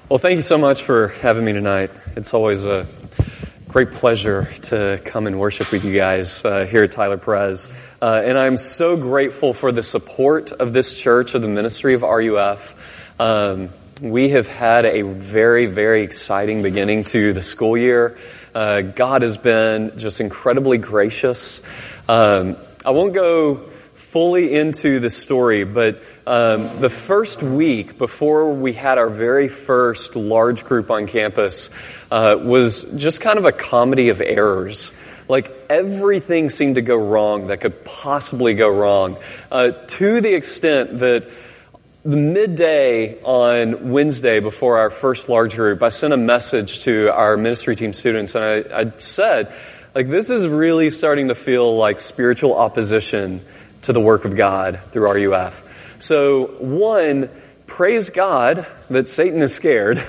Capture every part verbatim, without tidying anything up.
Well, thank you so much for having me tonight. It's always a great pleasure to come and worship with you guys uh, here at Tyler Perez. Uh, and I'm so grateful for the support of this church, of the ministry of R U F. Um, we have had a very, very exciting beginning to the school year. Uh, God has been just incredibly gracious. Um, I won't go fully into the story, but um, the first week before we had our very first large group on campus uh, was just kind of a comedy of errors. Like everything seemed to go wrong that could possibly go wrong, uh, to the extent that the midday on Wednesday before our first large group, I sent a message to our ministry team students, and I, I said, like, this is really starting to feel like spiritual opposition to the work of God through R U F. So, one, praise God that Satan is scared,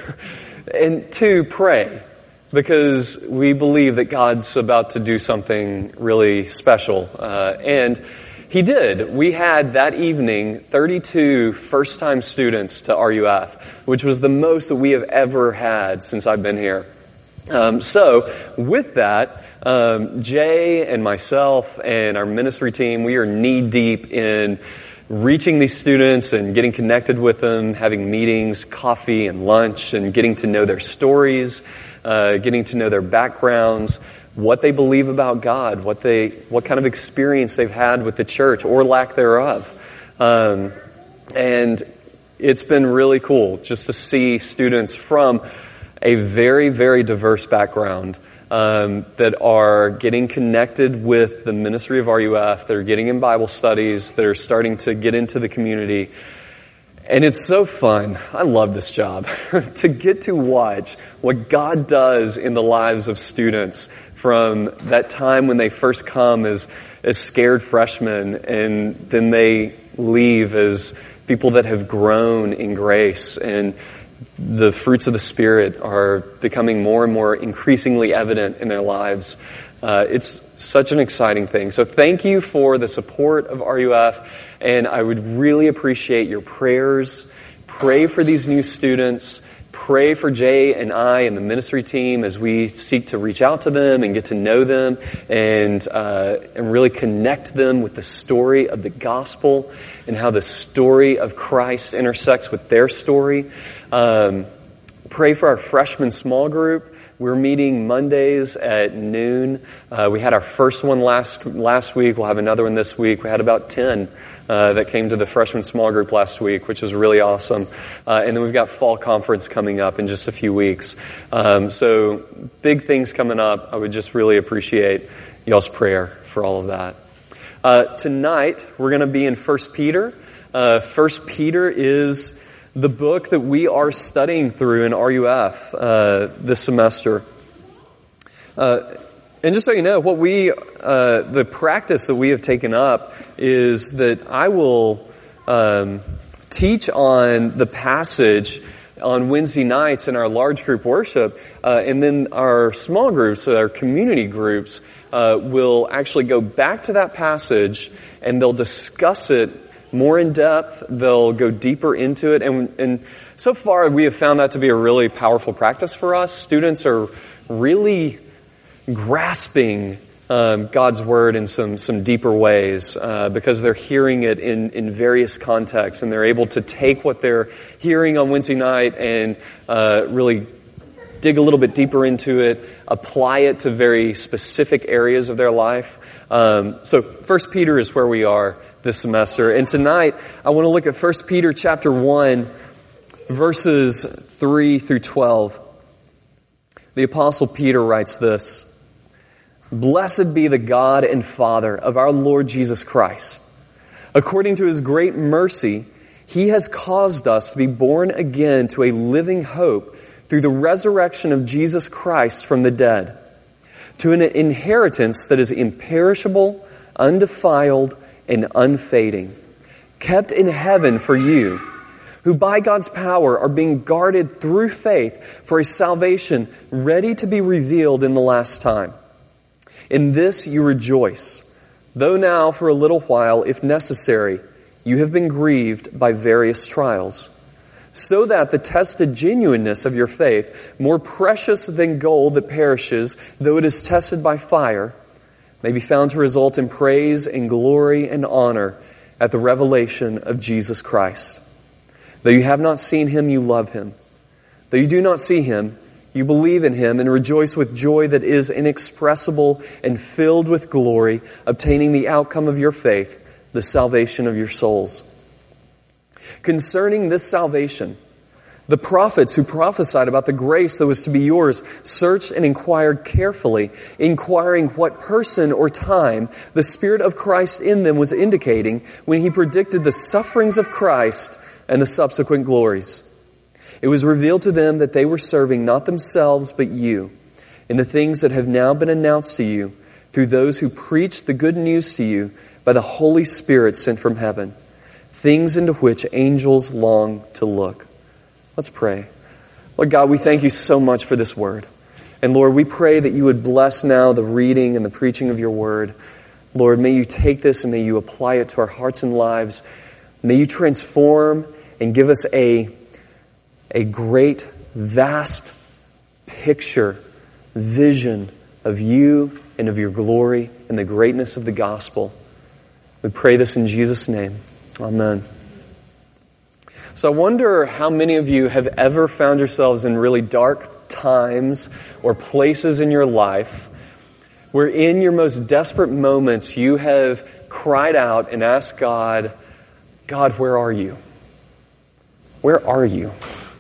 and two, pray, because we believe that God's about to do something really special. Uh, and He did. We had that evening thirty-two first-time students to R U F, which was the most that we have ever had since I've been here. Um, so, with that, um, Jay and myself and our ministry team, we are knee-deep in reaching these students and getting connected with them, having meetings, coffee and lunch, and getting to know their stories, uh, getting to know their backgrounds, what they believe about God, what they, what kind of experience they've had with the church or lack thereof. Um, and it's been really cool just to see students from a very, very diverse background um, that are getting connected with the ministry of R U F, that are getting in Bible studies, that are starting to get into the community. And it's so fun. I love this job. To get to watch what God does in the lives of students from that time when they first come as, as scared freshmen, and then they leave as people that have grown in grace, and the fruits of the Spirit are becoming more and more increasingly evident in their lives. Uh, it's such an exciting thing. So thank you for the support of R U F, and I would really appreciate your prayers. Pray for these new students. Pray for Jay and I and the ministry team as we seek to reach out to them and get to know them and uh, and really connect them with the story of the gospel and how the story of Christ intersects with their story. Um, pray for our freshman small group. We're meeting Mondays at noon. Uh, we had our first one last last week. We'll have another one this week. We had about ten uh, that came to the freshman small group last week, which was really awesome. Uh, and then we've got fall conference coming up in just a few weeks. Um, so big things coming up. I would just really appreciate y'all's prayer for all of that. Uh, tonight, we're going to be in First Peter. Uh, First Peter is the book that we are studying through in R U F uh, this semester. Uh, and just so you know, what we, uh, the practice that we have taken up is that I will um, teach on the passage on Wednesday nights in our large group worship, uh, and then our small groups, our community groups, uh, will actually go back to that passage and they'll discuss it more in depth. They'll go deeper into it. And, and so far, we have found that to be a really powerful practice for us. Students are really grasping um, God's Word in some, some deeper ways uh, because they're hearing it in, in various contexts, and they're able to take what they're hearing on Wednesday night and uh, really dig a little bit deeper into it, apply it to very specific areas of their life. Um, so First Peter is where we are this semester. And tonight, I want to look at First Peter chapter one, verses three through twelve. The Apostle Peter writes this: "Blessed be the God and Father of our Lord Jesus Christ. According to His great mercy, He has caused us to be born again to a living hope through the resurrection of Jesus Christ from the dead, to an inheritance that is imperishable, undefiled, and unfading, kept in heaven for you, who by God's power are being guarded through faith for a salvation ready to be revealed in the last time. In this you rejoice, though now for a little while, if necessary, you have been grieved by various trials, so that the tested genuineness of your faith, more precious than gold that perishes, though it is tested by fire, may be found to result in praise and glory and honor at the revelation of Jesus Christ. Though you have not seen him, you love him. Though you do not see him, you believe in him and rejoice with joy that is inexpressible and filled with glory, obtaining the outcome of your faith, the salvation of your souls. Concerning this salvation, the prophets who prophesied about the grace that was to be yours searched and inquired carefully, inquiring what person or time the Spirit of Christ in them was indicating when he predicted the sufferings of Christ and the subsequent glories. It was revealed to them that they were serving not themselves but you, in the things that have now been announced to you through those who preach the good news to you by the Holy Spirit sent from heaven, things into which angels long to look. Let's pray. Lord God, we thank you so much for this word. And Lord, we pray that you would bless now the reading and the preaching of your word. Lord, may you take this and may you apply it to our hearts and lives. May you transform and give us a, a great, vast picture, vision of you and of your glory and the greatness of the gospel. We pray this in Jesus' name. Amen. So I wonder how many of you have ever found yourselves in really dark times or places in your life where in your most desperate moments you have cried out and asked God, God, where are you? Where are you?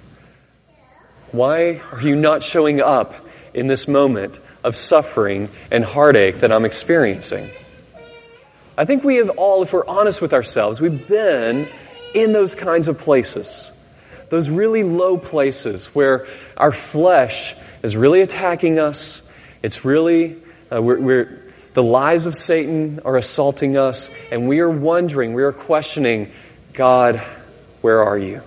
Why are you not showing up in this moment of suffering and heartache that I'm experiencing? I think we have all, if we're honest with ourselves, we've been in those kinds of places. Those really low places where our flesh is really attacking us. It's really, uh, we're, we're, the lies of Satan are assaulting us, and we are wondering, we are questioning, God, where are you?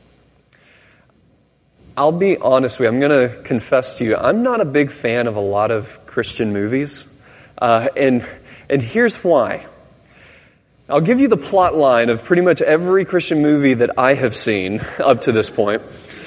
I'll be honest with you, I'm going to confess to you, I'm not a big fan of a lot of Christian movies. Uh, and, and here's why. I'll give you the plot line of pretty much every Christian movie that I have seen up to this point.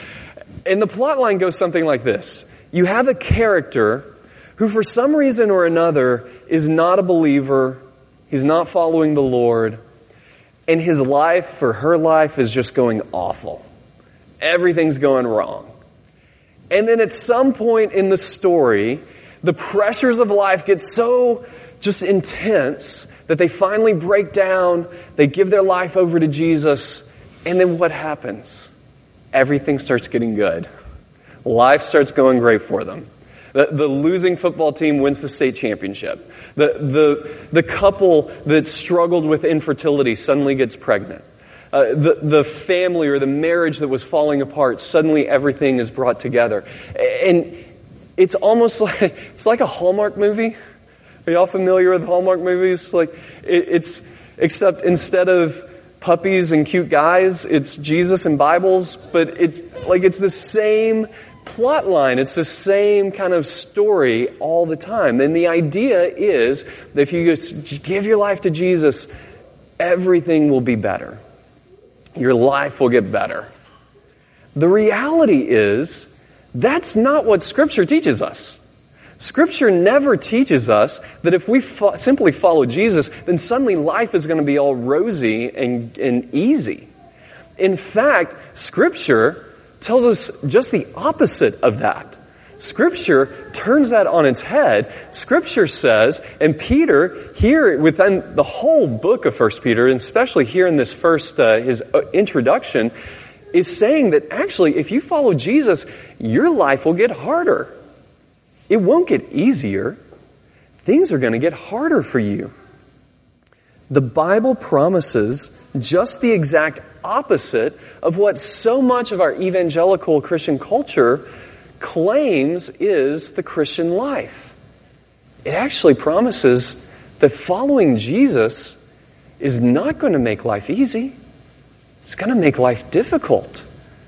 And the plot line goes something like this. You have a character who for some reason or another is not a believer, he's not following the Lord, and his life or her life is just going awful. Everything's going wrong. And then at some point in the story, the pressures of life get so just intense that they finally break down, they give their life over to Jesus, and then what happens? Everything starts getting good. Life starts going great for them. The, the losing football team wins the state championship. The, the, the couple that struggled with infertility suddenly gets pregnant. Uh, the, the family or the marriage that was falling apart, suddenly everything is brought together. And it's almost like, it's like a Hallmark movie. Are y'all familiar with Hallmark movies? Like it, it's except instead of puppies and cute guys, it's Jesus and Bibles, but it's like it's the same plot line. It's the same kind of story all the time. And the idea is that if you just give your life to Jesus, everything will be better. Your life will get better. The reality is that's not what Scripture teaches us. Scripture never teaches us that if we fo- simply follow Jesus, then suddenly life is going to be all rosy and, and easy. In fact, Scripture tells us just the opposite of that. Scripture turns that on its head. Scripture says, and Peter, here within the whole book of First Peter, and especially here in this first, uh, his introduction, is saying that actually if you follow Jesus, your life will get harder. It won't get easier. Things are going to get harder for you. The Bible promises just the exact opposite of what so much of our evangelical Christian culture claims is the Christian life. It actually promises that following Jesus is not going to make life easy. It's going to make life difficult.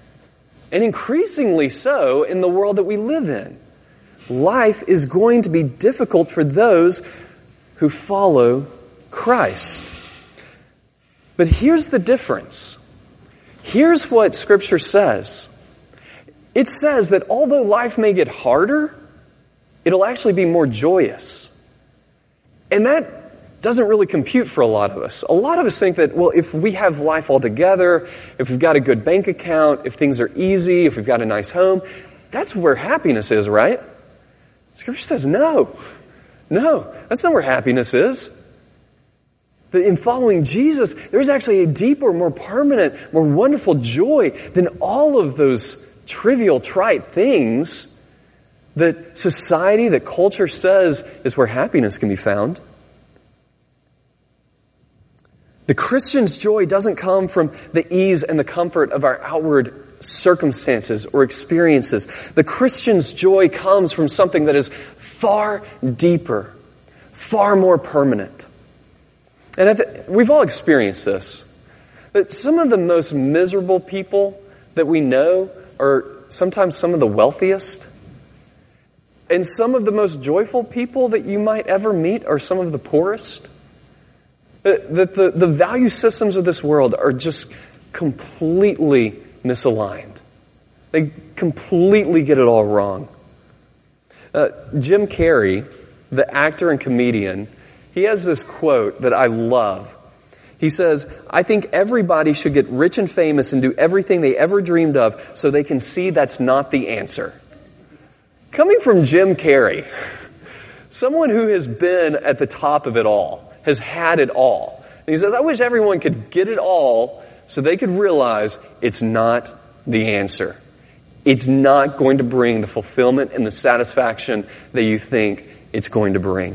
And increasingly so in the world that we live in. Life is going to be difficult for those who follow Christ. But here's the difference. here's what Scripture says. It says that although life may get harder, it'll actually be more joyous. And that doesn't really compute for a lot of us. A lot of us think that, well, if we have life all together, if we've got a good bank account, if things are easy, if we've got a nice home, that's where happiness is, right? Scripture says no. No, that's not where happiness is. That in following Jesus, there's actually a deeper, more permanent, more wonderful joy than all of those trivial, trite things that society, that culture says is where happiness can be found. The Christian's joy doesn't come from the ease and the comfort of our outward circumstances or experiences. The Christian's joy comes from something that is far deeper, far more permanent. And I th- we've all experienced this. That some of the most miserable people that we know are sometimes some of the wealthiest. And some of the most joyful people that you might ever meet are some of the poorest. That the, the, the value systems of this world are just completely misaligned. They completely get it all wrong. Uh, Jim Carrey, the actor and comedian, he has this quote that I love. He says, "I think everybody should get rich and famous and do everything they ever dreamed of so they can see that's not the answer." Coming from Jim Carrey, someone who has been at the top of it all, has had it all. And he says, I wish everyone could get it all so they could realize it's not the answer. It's not going to bring the fulfillment and the satisfaction that you think it's going to bring.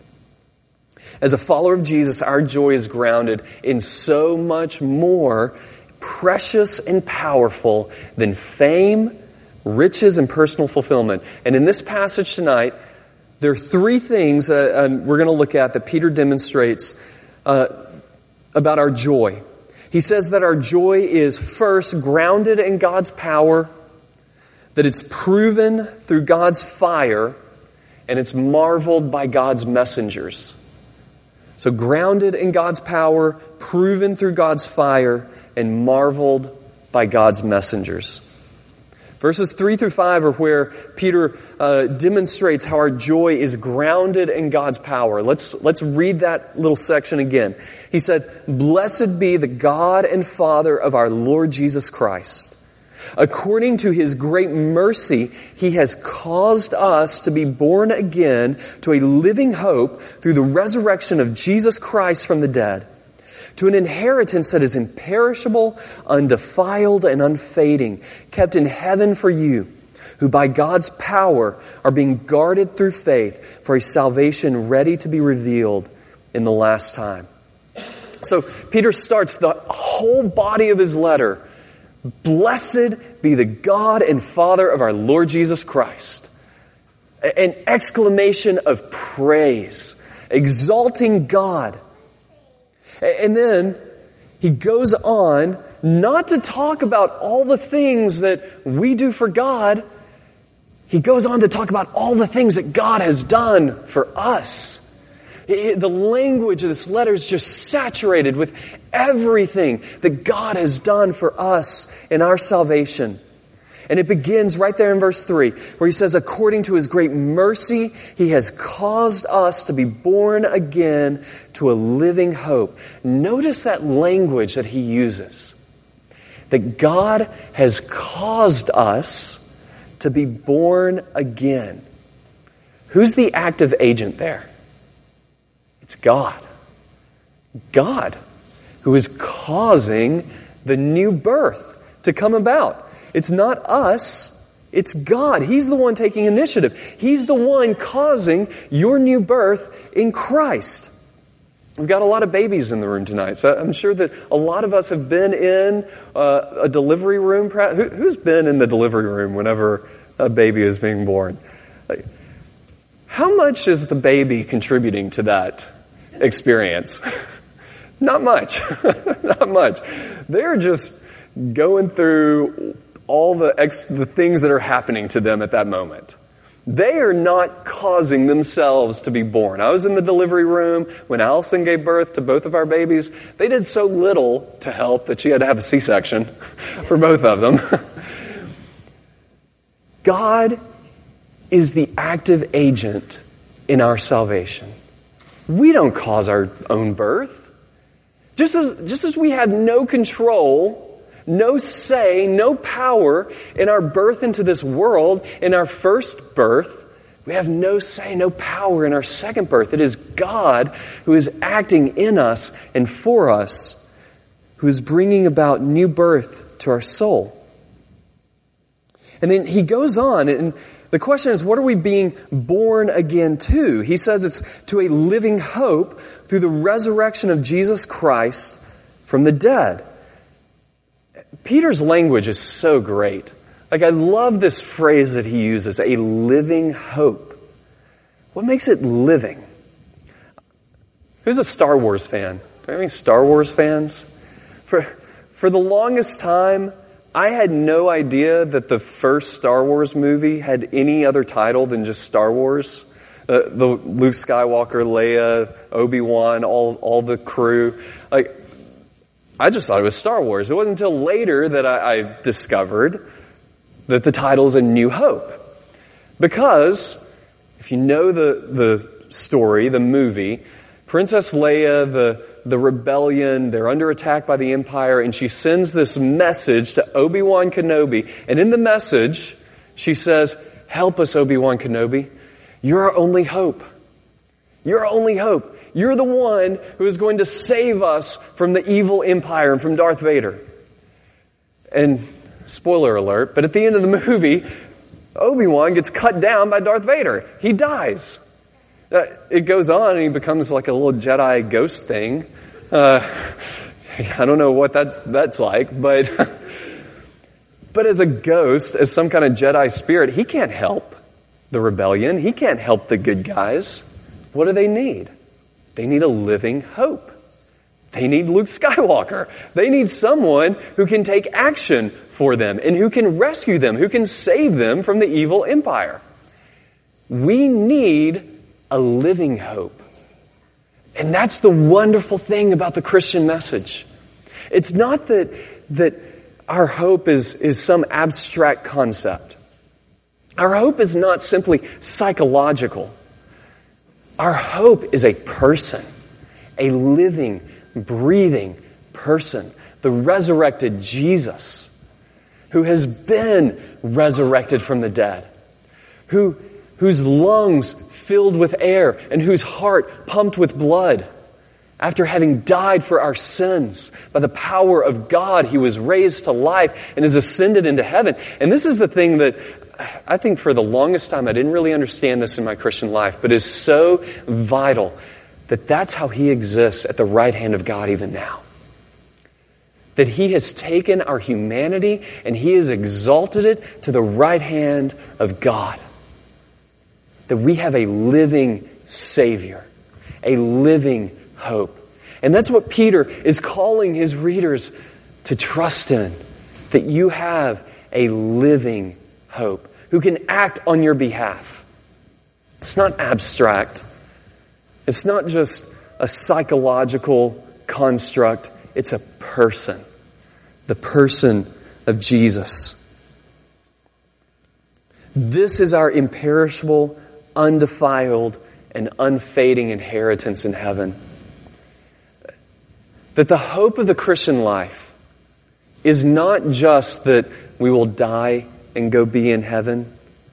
As a follower of Jesus, our joy is grounded in so much more precious and powerful than fame, riches, and personal fulfillment. And in this passage tonight, there are three things uh, um, we're going to look at that Peter demonstrates uh, about our joy. He says that our joy is first grounded in God's power, that it's proven through God's fire, and it's marveled by God's messengers. So grounded in God's power, proven through God's fire, and marveled by God's messengers. Verses three through five are where Peter uh, demonstrates how our joy is grounded in God's power. Let's, let's read that little section again. He said, "Blessed be the God and Father of our Lord Jesus Christ. According to His great mercy, He has caused us to be born again to a living hope through the resurrection of Jesus Christ from the dead, to an inheritance that is imperishable, undefiled, and unfading, kept in heaven for you, who by God's power are being guarded through faith for a salvation ready to be revealed in the last time." So Peter starts the whole body of his letter, "Blessed be the God and Father of our Lord Jesus Christ." An exclamation of praise, exalting God. And then he goes on not to talk about all the things that we do for God. He goes on to talk about all the things that God has done for us. The language of this letter is just saturated with everything that God has done for us in our salvation. And it begins right there in verse three, where he says, according to His great mercy, He has caused us to be born again to a living hope. Notice that language that he uses. That God has caused us to be born again. Who's the active agent there? It's God. God, who is causing the new birth to come about. It's not us, it's God. He's the one taking initiative. He's the one causing your new birth in Christ. We've got a lot of babies in the room tonight, so I'm sure that a lot of us have been in uh, a delivery room. Who, who's been in the delivery room whenever a baby is being born? Like, how much is the baby contributing to that experience? Not much. Not much. They're just going through all the ex- the things that are happening to them at that moment. They are not causing themselves to be born. I was in the delivery room when Allison gave birth to both of our babies. They did so little to help that she had to have a C-section for both of them. God is the active agent in our salvation. We don't cause our own birth. Just as, just as we have no control, no say, no power in our birth into this world, in our first birth, we have no say, no power in our second birth. It is God who is acting in us and for us, who is bringing about new birth to our soul. And then he goes on, and the question is, what are we being born again to? He says it's to a living hope through the resurrection of Jesus Christ from the dead. Peter's language is so great. Like, I love this phrase that he uses, a living hope. What makes it living? Who's a Star Wars fan? Do you have any Star Wars fans? For, for the longest time, I had no idea that the first Star Wars movie had any other title than just Star Wars. Uh, the Luke Skywalker, Leia, Obi-Wan, all all the crew. Like, I just thought it was Star Wars. It wasn't until later that I, I discovered that the title is A New Hope. Because, if you know the, the story, the movie, Princess Leia, the, the rebellion, they're under attack by the Empire, and she sends this message to Obi-Wan Kenobi. And in the message, she says, "Help us, Obi-Wan Kenobi. You're our only hope. You're our only hope. You're the one who is going to save us from the evil Empire and from Darth Vader." And spoiler alert, but at the end of the movie, Obi-Wan gets cut down by Darth Vader. He dies. Uh, it goes on and he becomes like a little Jedi ghost thing. Uh, I don't know what that's, that's like, but, but as a ghost, as some kind of Jedi spirit, he can't help the rebellion. He can't help the good guys. What do they need? They need a living hope. They need Luke Skywalker. They need someone who can take action for them and who can rescue them, who can save them from the evil empire. We need a living hope. And that's the wonderful thing about the Christian message. It's not that, that our hope is, is some abstract concept. Our hope is not simply psychological. Our hope is a person, a living, breathing person, the resurrected Jesus, who has been resurrected from the dead, who, whose lungs filled with air and whose heart pumped with blood. After having died for our sins, by the power of God, he was raised to life and is ascended into heaven. And this is the thing that I think for the longest time I didn't really understand this in my Christian life, but is so vital that that's how he exists at the right hand of God even now. That he has taken our humanity and he has exalted it to the right hand of God. That we have a living Savior, a living hope. And that's what Peter is calling his readers to trust in. That you have a living hope who can act on your behalf. It's not abstract. It's not just a psychological construct. It's a person. The person of Jesus. This is our imperishable, undefiled, and unfading inheritance in heaven. That the hope of the Christian life is not just that we will die and go be in heaven.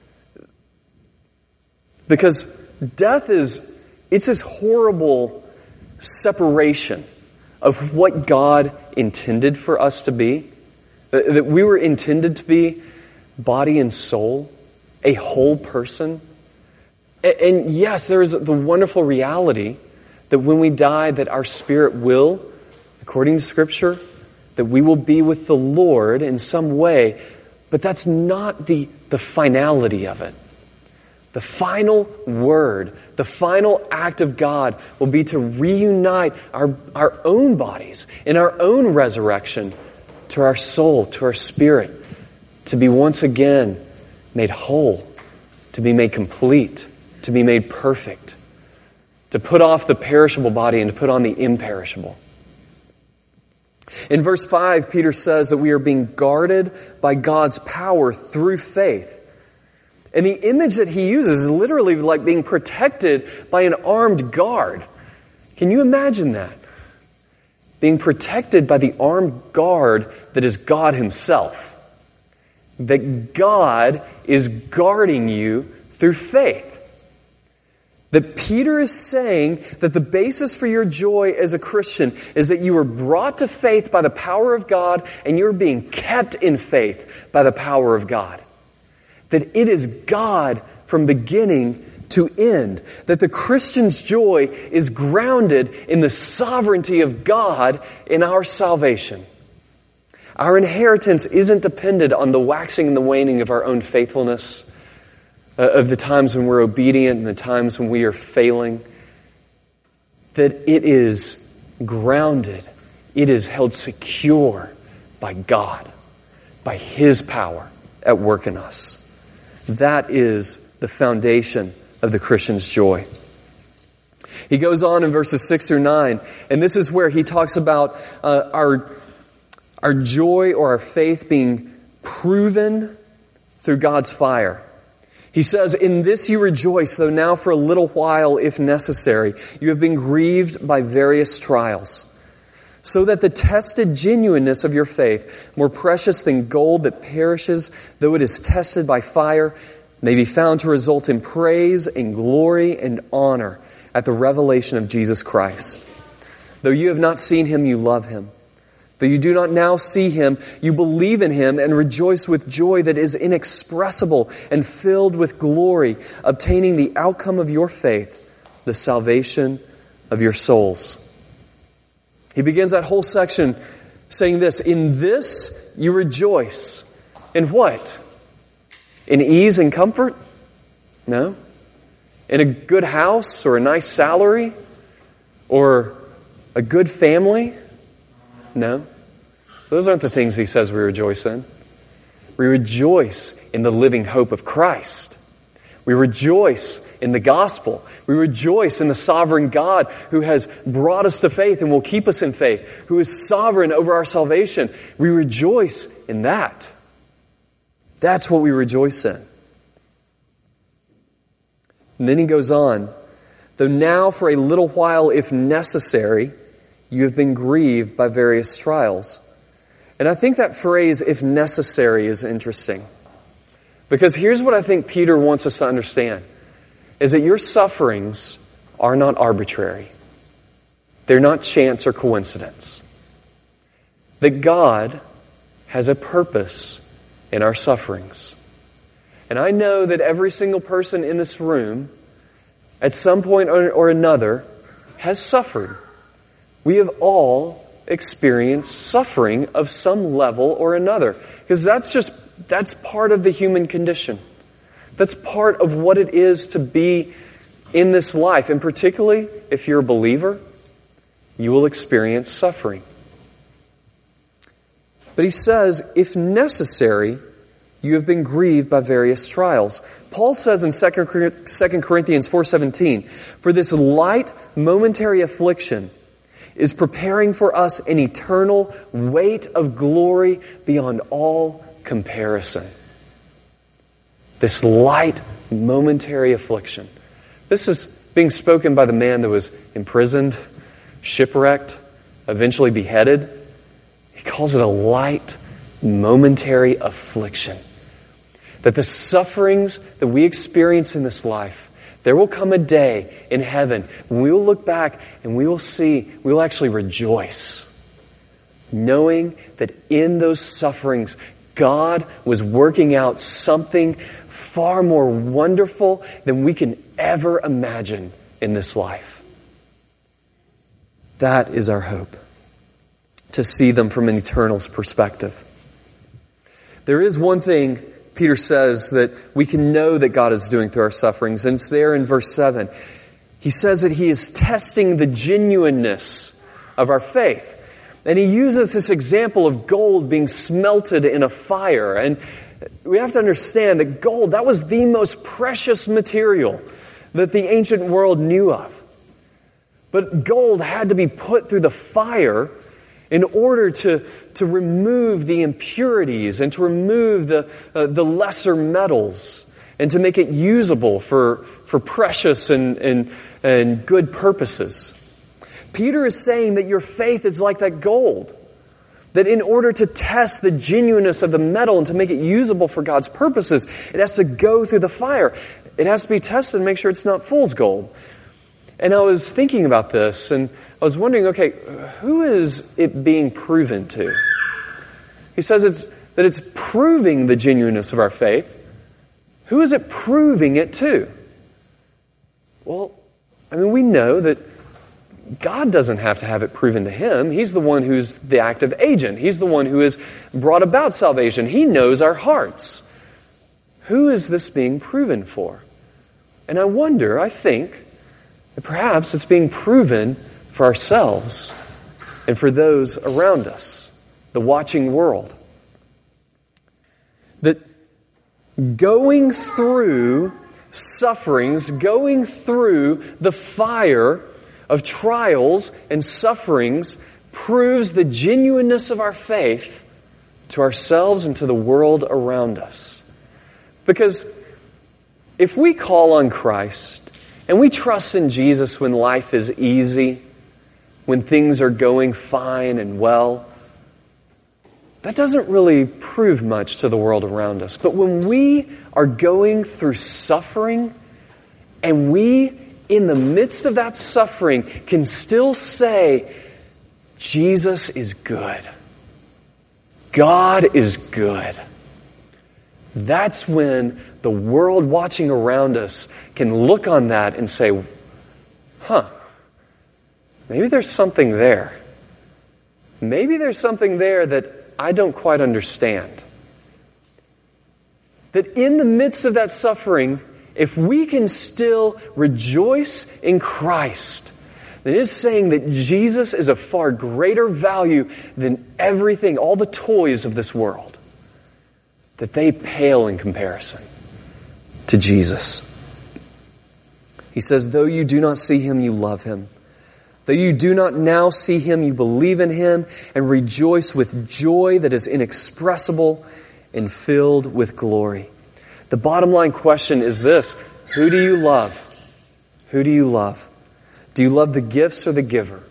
Because death is, it's this horrible separation of what God intended for us to be. That we were intended to be body and soul, a whole person. And yes, there is the wonderful reality that when we die, that our spirit will, according to Scripture, that we will be with the Lord in some way. But that's not the, the finality of it. The final word, the final act of God will be to reunite our, our own bodies in our own resurrection to our soul, to our spirit, to be once again made whole, to be made complete, to be made perfect, to put off the perishable body and to put on the imperishable. In verse five, Peter says that we are being guarded by God's power through faith. And the image that he uses is literally like being protected by an armed guard. Can you imagine that? Being protected by the armed guard that is God himself. That God is guarding you through faith. That Peter is saying that the basis for your joy as a Christian is that you were brought to faith by the power of God and you're being kept in faith by the power of God. That it is God from beginning to end. That the Christian's joy is grounded in the sovereignty of God in our salvation. Our inheritance isn't dependent on the waxing and the waning of our own faithfulness, uh, of the times when we're obedient and the times when we are failing. That it is grounded, it is held secure by God, by His power at work in us. That is the foundation of the Christian's joy. He goes on in verses six through nine, and this is where he talks about uh, our, our joy or our faith being proven through God's fire. He says, "In this you rejoice, though now for a little while, if necessary, you have been grieved by various trials, so that the tested genuineness of your faith, more precious than gold that perishes, though it is tested by fire, may be found to result in praise and glory and honor at the revelation of Jesus Christ. Though you have not seen Him, you love Him. Though you do not now see Him, you believe in Him and rejoice with joy that is inexpressible and filled with glory, obtaining the outcome of your faith, the salvation of your souls." He begins that whole section saying this, "In this you rejoice." In what? In ease and comfort? No. In a good house or a nice salary? Or a good family? No. Those aren't the things he says we rejoice in. We rejoice in the living hope of Christ. We rejoice in the gospel. We rejoice in the sovereign God who has brought us to faith and will keep us in faith, who is sovereign over our salvation. We rejoice in that. That's what we rejoice in. And then he goes on, "Though now for a little while, if necessary, you have been grieved by various trials." And I think that phrase, "if necessary," is interesting. Because here's what I think Peter wants us to understand, is that your sufferings are not arbitrary. They're not chance or coincidence. That God has a purpose in our sufferings. And I know that every single person in this room, at some point or, or another, has suffered. We have all experienced suffering of some level or another. Because that's just That's part of the human condition. That's part of what it is to be in this life. And particularly, if you're a believer, you will experience suffering. But he says, if necessary, you have been grieved by various trials. Paul says in Second Corinthians four seventeen, "For this light momentary affliction is preparing for us an eternal weight of glory beyond all comparison." This light, momentary affliction. This is being spoken by the man that was imprisoned, shipwrecked, eventually beheaded. He calls it a light, momentary affliction. That the sufferings that we experience in this life, there will come a day in heaven when we will look back and we will see, we will actually rejoice, knowing that in those sufferings, God was working out something far more wonderful than we can ever imagine in this life. That is our hope, to see them from an eternal perspective. There is one thing Peter says that we can know that God is doing through our sufferings, and it's there in verse seven. He says that He is testing the genuineness of our faith. And he uses this example of gold being smelted in a fire. And we have to understand that gold, that was the most precious material that the ancient world knew of. But gold had to be put through the fire in order to, to remove the impurities and to remove the, uh, the lesser metals and to make it usable for, for precious and, and, and good purposes. Peter is saying that your faith is like that gold. That in order to test the genuineness of the metal and to make it usable for God's purposes, it has to go through the fire. It has to be tested and make sure it's not fool's gold. And I was thinking about this, and I was wondering, okay, who is it being proven to? He says it's that it's proving the genuineness of our faith. Who is it proving it to? Well, I mean, we know that God doesn't have to have it proven to Him. He's the one who's the active agent. He's the one who has brought about salvation. He knows our hearts. Who is this being proven for? And I wonder, I think, that perhaps it's being proven for ourselves and for those around us, the watching world. That going through sufferings, going through the fire of trials and sufferings proves the genuineness of our faith to ourselves and to the world around us. Because if we call on Christ and we trust in Jesus when life is easy, when things are going fine and well, that doesn't really prove much to the world around us. But when we are going through suffering and we, in the midst of that suffering, can still say, Jesus is good. God is good. That's when the world watching around us can look on that and say, huh, maybe there's something there. Maybe there's something there that I don't quite understand. That in the midst of that suffering, if we can still rejoice in Christ, then it is saying that Jesus is of far greater value than everything, all the toys of this world. That they pale in comparison to Jesus. He says, though you do not see Him, you love Him. Though you do not now see Him, you believe in Him and rejoice with joy that is inexpressible and filled with glory. The bottom line question is this: who do you love? Who do you love? Do you love the gifts or the giver?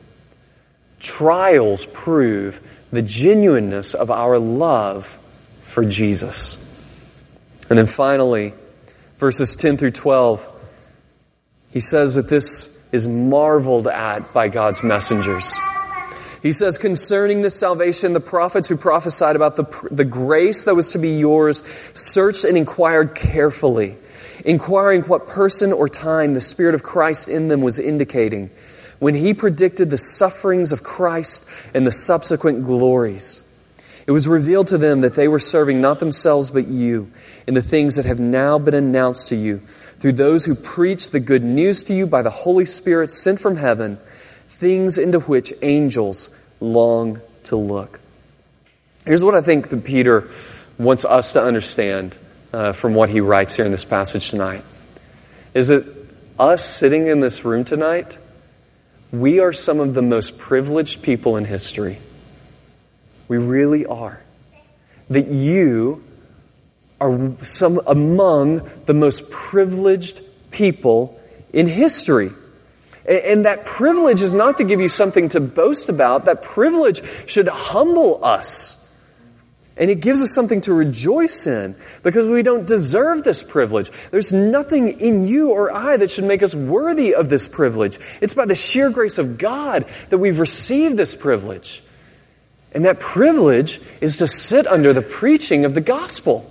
Trials prove the genuineness of our love for Jesus. And then finally, verses ten through twelve, he says that this is marveled at by God's messengers. He says, concerning this salvation, the prophets who prophesied about the, the grace that was to be yours searched and inquired carefully, inquiring what person or time the Spirit of Christ in them was indicating when He predicted the sufferings of Christ and the subsequent glories. It was revealed to them that they were serving not themselves but you in the things that have now been announced to you through those who preach the good news to you by the Holy Spirit sent from heaven, things into which angels long to look. Here's what I think that Peter wants us to understand uh, from what he writes here in this passage tonight. Is that us sitting in this room tonight, we are some of the most privileged people in history. We really are. That you are some among the most privileged people in history. And that privilege is not to give you something to boast about. That privilege should humble us. And it gives us something to rejoice in because we don't deserve this privilege. There's nothing in you or I that should make us worthy of this privilege. It's by the sheer grace of God that we've received this privilege. And that privilege is to sit under the preaching of the gospel.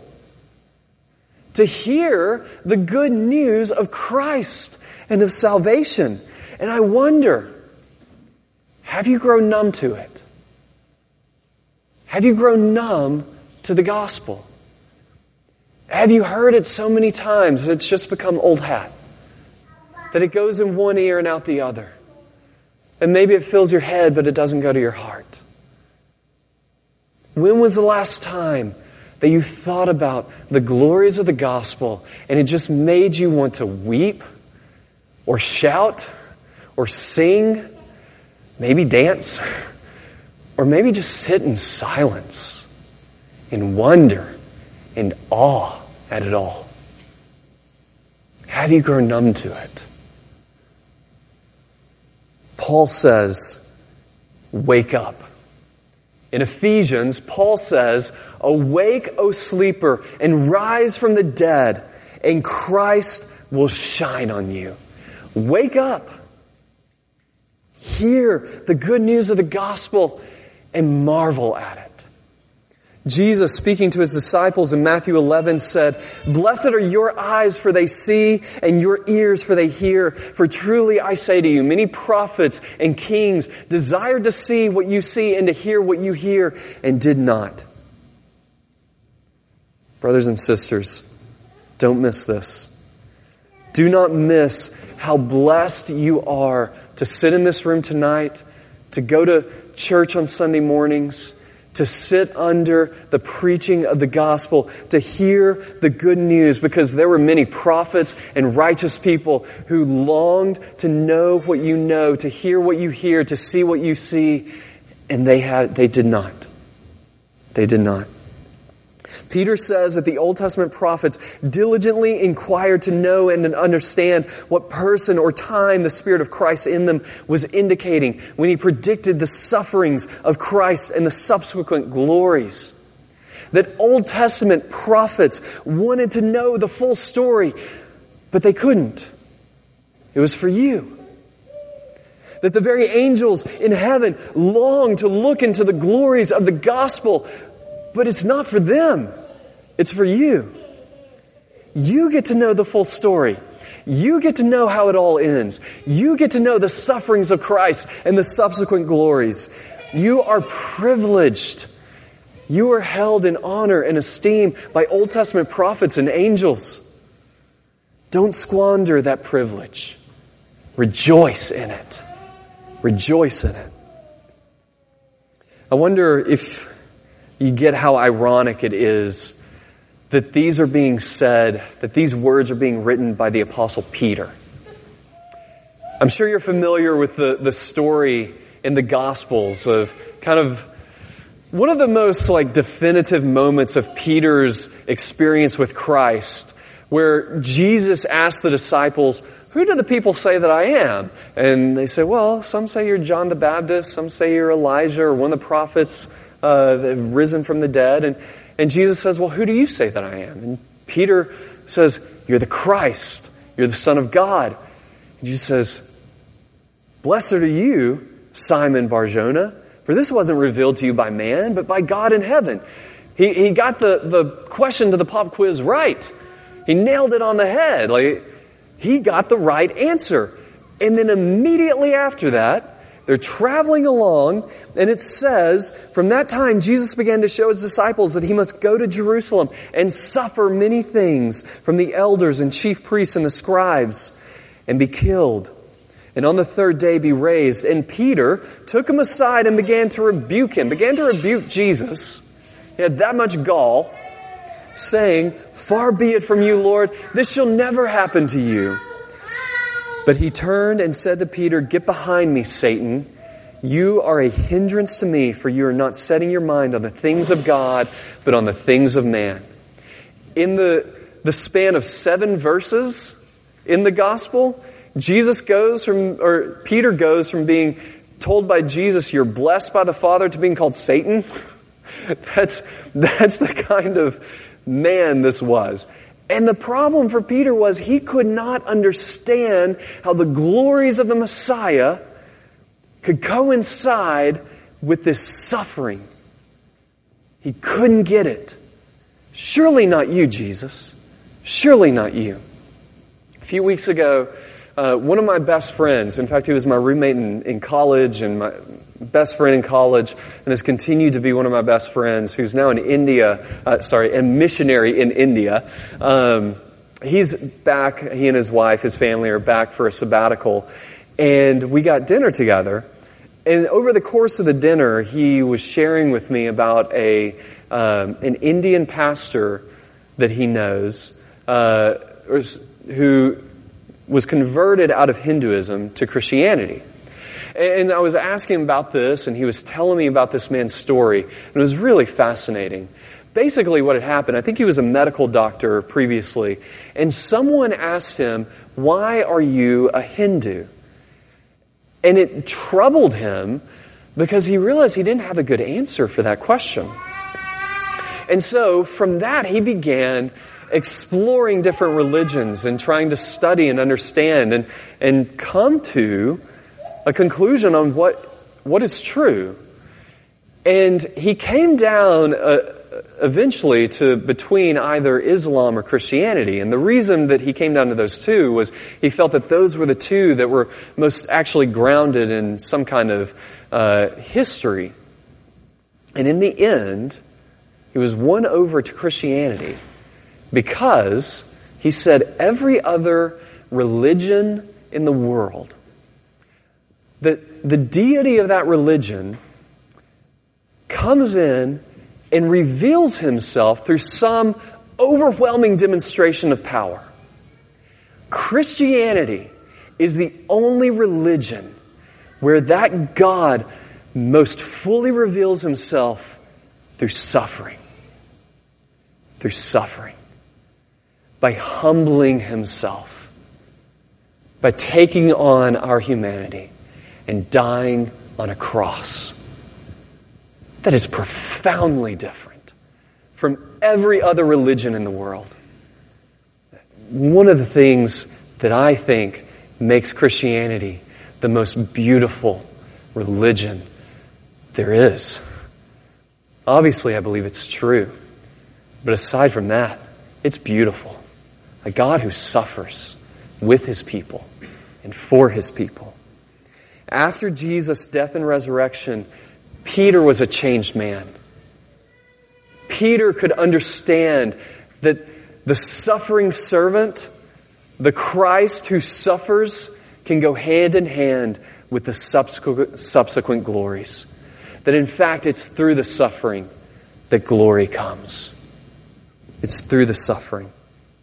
To hear the good news of Christ and of salvation. And I wonder, have you grown numb to it? Have you grown numb to the gospel? Have you heard it so many times that it's just become old hat? That it goes in one ear and out the other. And maybe it fills your head, but it doesn't go to your heart. When was the last time that you thought about the glories of the gospel and it just made you want to weep or shout or sing, maybe dance, or maybe just sit in silence in wonder and awe at it all? Have you grown numb to it? Paul says, wake up. In Ephesians, Paul says, awake, O sleeper, and rise from the dead, and Christ will shine on you. Wake up. Hear the good news of the gospel and marvel at it. Jesus, speaking to his disciples in Matthew eleven, said, "Blessed are your eyes, for they see, and your ears, for they hear. For truly I say to you, many prophets and kings desired to see what you see and to hear what you hear, and did not." Brothers and sisters, don't miss this. Do not miss how blessed you are to sit in this room tonight, to go to church on Sunday mornings, to sit under the preaching of the gospel, to hear the good news, because there were many prophets and righteous people who longed to know what you know, to hear what you hear, to see what you see, and they had they did not. They did not. Peter says that the Old Testament prophets diligently inquired to know and to understand what person or time the Spirit of Christ in them was indicating when he predicted the sufferings of Christ and the subsequent glories. That Old Testament prophets wanted to know the full story, but they couldn't. It was for you. That the very angels in heaven longed to look into the glories of the gospel, but it's not for them. It's for you. You get to know the full story. You get to know how it all ends. You get to know the sufferings of Christ and the subsequent glories. You are privileged. You are held in honor and esteem by Old Testament prophets and angels. Don't squander that privilege. Rejoice in it. Rejoice in it. I wonder if you get how ironic it is that these are being said, that these words are being written by the Apostle Peter. I'm sure you're familiar with the, the story in the Gospels of kind of one of the most like definitive moments of Peter's experience with Christ, where Jesus asked the disciples, "Who do the people say that I am?" And they say, "Well, some say you're John the Baptist, some say you're Elijah or one of the prophets uh, that have risen from the dead." And, and Jesus says, "Well, who do you say that I am?" And Peter says, "You're the Christ. You're the Son of God." And Jesus says, "Blessed are you, Simon Bar-Jonah, for this wasn't revealed to you by man, but by God in heaven." He, he got the, the question to the pop quiz right. He nailed it on the head. Like, he got the right answer. And then immediately after that, they're traveling along, and it says, from that time, Jesus began to show his disciples that he must go to Jerusalem and suffer many things from the elders and chief priests and the scribes, and be killed, and on the third day be raised. And Peter took him aside and began to rebuke him, began to rebuke Jesus. He had that much gall, saying, "Far be it from you, Lord, this shall never happen to you." But he turned and said to Peter, "Get behind me, Satan. You are a hindrance to me, for you are not setting your mind on the things of God, but on the things of man." In the, the span of seven verses in the gospel, Jesus goes from, or Peter goes from being told by Jesus, "You're blessed by the Father," to being called Satan. That's, that's the kind of man this was. And the problem for Peter was he could not understand how the glories of the Messiah could coincide with this suffering. He couldn't get it. Surely not you, Jesus. Surely not you. A few weeks ago, uh, one of my best friends, in fact, he was my roommate in, in college and my best friend in college, and has continued to be one of my best friends, who's now in India, uh, sorry, a missionary in India. Um, he's back, he and his wife, his family are back for a sabbatical, and we got dinner together. And over the course of the dinner, he was sharing with me about a um, an Indian pastor that he knows uh, who was converted out of Hinduism to Christianity. And I was asking him about this, and he was telling me about this man's story, and it was really fascinating. Basically what had happened, I think he was a medical doctor previously, and someone asked him, "Why are you a Hindu?" And it troubled him because he realized he didn't have a good answer for that question. And so from that, he began exploring different religions and trying to study and understand and, and come to a conclusion on what, what is true. And he came down uh, eventually to between either Islam or Christianity. And the reason that he came down to those two was he felt that those were the two that were most actually grounded in some kind of uh, history. And in the end, he was won over to Christianity because he said every other religion in the world, that the deity of that religion comes in and reveals himself through some overwhelming demonstration of power. Christianity is the only religion where that God most fully reveals himself through suffering. Through suffering. By humbling himself. By taking on our humanity and dying on a cross. That is profoundly different from every other religion in the world. One of the things that I think makes Christianity the most beautiful religion there is. Obviously, I believe it's true. But aside from that, it's beautiful. A God who suffers with his people and for his people. After Jesus' death and resurrection, Peter was a changed man. Peter could understand that the suffering servant, the Christ who suffers, can go hand in hand with the subsequent, subsequent glories. That in fact, it's through the suffering that glory comes. It's through the suffering.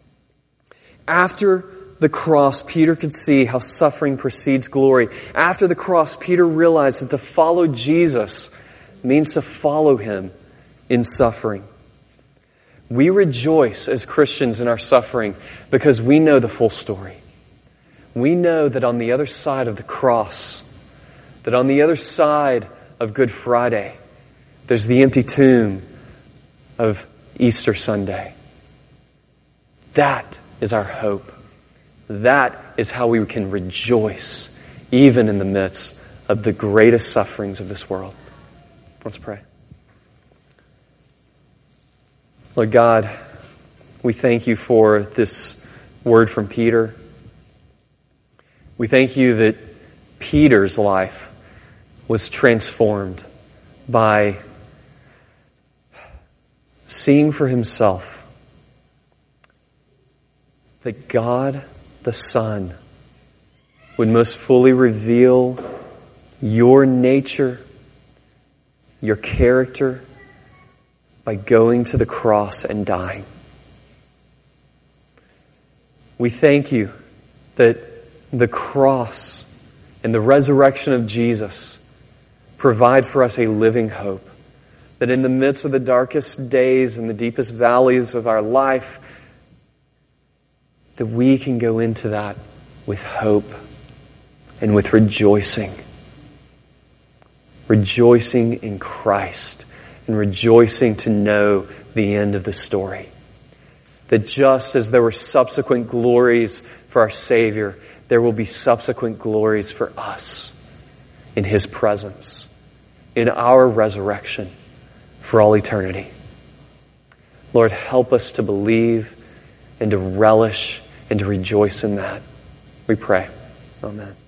After the cross, Peter could see how suffering precedes glory. After the cross, Peter realized that to follow Jesus means to follow him in suffering. We rejoice as Christians in our suffering because we know the full story. We know that on the other side of the cross, that on the other side of Good Friday, there's the empty tomb of Easter Sunday. That is our hope. That is how we can rejoice even in the midst of the greatest sufferings of this world. Let's pray. Lord God, we thank you for this word from Peter. We thank you that Peter's life was transformed by seeing for himself that God the Son would most fully reveal your nature, your character, by going to the cross and dying. We thank you that the cross and the resurrection of Jesus provide for us a living hope. That in the midst of the darkest days and the deepest valleys of our life, that we can go into that with hope and with rejoicing. Rejoicing in Christ and rejoicing to know the end of the story. That just as there were subsequent glories for our Savior, there will be subsequent glories for us in His presence, in our resurrection for all eternity. Lord, help us to believe and to relish and to rejoice in that. We pray. Amen.